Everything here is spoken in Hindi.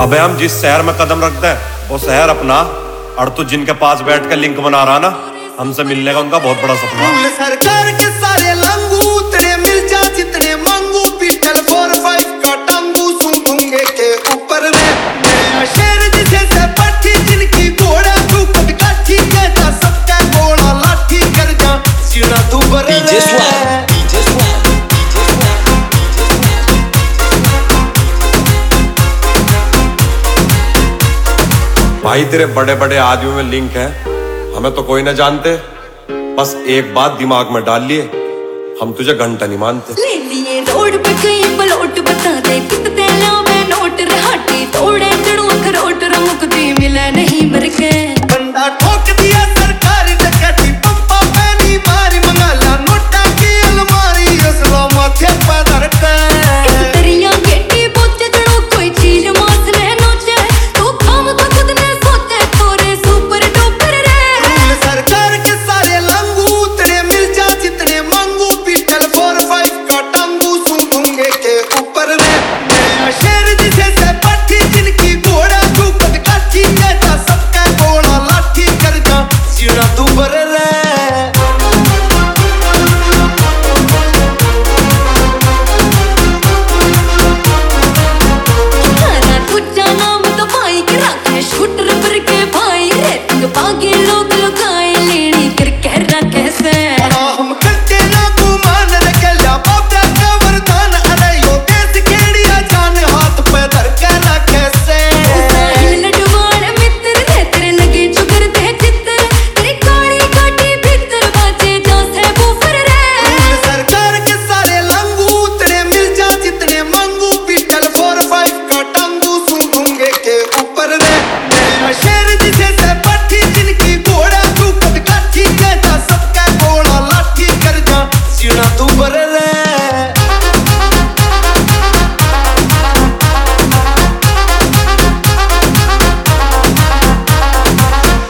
अबे हम जिस शहर में कदम रखते हैं वो शहर अपना, और तू जिनके पास बैठ के लिंक बना रहा ना, हमसे मिलने का उनका बहुत बड़ा सपना। सरकार के सारे लंगू उतरे मिल जा जितने मांगू, पिस्टल 4-5 का टांगू सुनूंगे के ऊपर में नया शेर जिसे से पट्टी जिनकी घोड़ा तू कद काठी कहता सबका घोड़ा लाठी कर जा सीना तू पर भाई तेरे बड़े बड़े आदमियों में लिंक है, हमें तो कोई ना जानते, बस एक बात दिमाग में डाल लिए, हम तुझे घंटा नहीं मानते। ले लिए रोड पे कई बलोट बता दे कितने लो मैं नोट रहाटी तोड़े जड़ों खरोट मुक्ति मिला नहीं मर के बंदा ठोक दिया सरकारी डकैती पप्पा पैनी मारी मंगाला नोटा की अलमारी असला माथे पदर के दरिया गेटी बोते जड़ों कोई चीज मास ने नोचे तू खाम तो खुद ने सोते तोरे सुपर डुपर रे सरकार के सारे लंगू उतरे मिल जा जितने मांगू, पिस्टल 4-5 का टांगू सुनूंगे के ऊपर में नया शेर जिसे से पट्टी जिनकी घोड़ा तू कद काठी कहता सबका घोड़ा लाठी कर जा सीना तू पर रे।